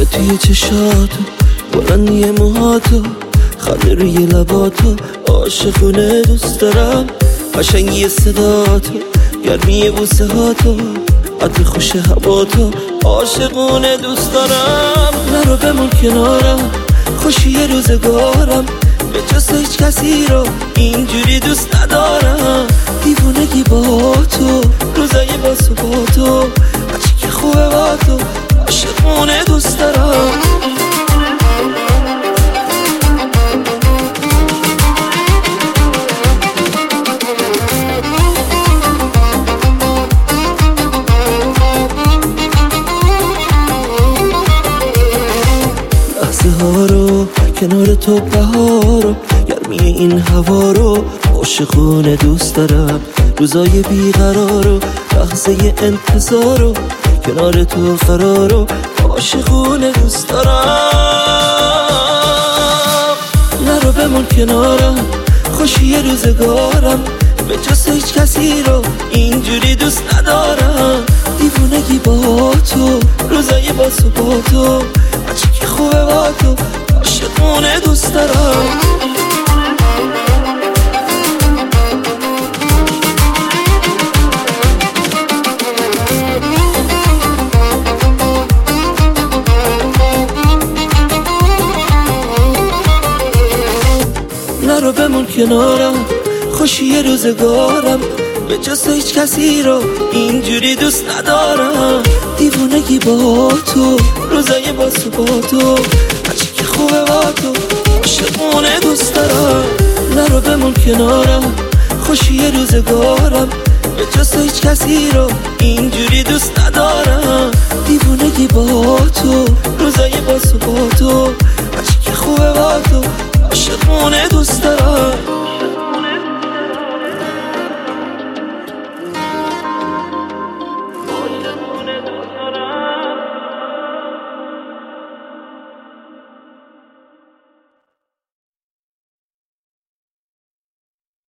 توی چشاتو، بلندی موهاتو، خنده روی لباتو، عاشقونه دوست دارم. قشنگی صداتو، گرمی بوسه هاتو، عطر خوش هواتو، عاشقونه دوست دارم. نرو بمون کنارم، خوشی روزگارم، به جز هیچ کسی رو اینجوری دوست ندارم. دیوونگی با تو، روزای با تو، هرچی که خوبه با تو، عاشقونه دوست دارم. لحظه ها رو کنار تو، بهارو، گرمی این هوا رو، عاشقونه دوست دارم. روزای بیقرارو، لحظه انتظارو، کنار تو قرارو، عاشقونه دوست دارم. نرو بمون کنارم، خوشی روزگارم، به جز هیچ کسی رو اینجوری دوست ندارم. دیوونگی با تو، روزای با تو، هرچی که خوبه با تو، عاشقونه دوست دارم. نرو بمون کنارم، خوشی روزگارم، به جز هیچ کسی رو اینجوری دوست ندارم. دیوونگی با تو، روزای با تو، هرچی که خوبه با تو، عاشقونه دوست دارم. نرو بمون کنارم، خوشی روزگارم، به جز هیچ کسی رو اینجوری دوست ندارم. دیوونگی با تو، روزای با تو، هرچی که خوبه با تو، عاشقونه دوست دارم.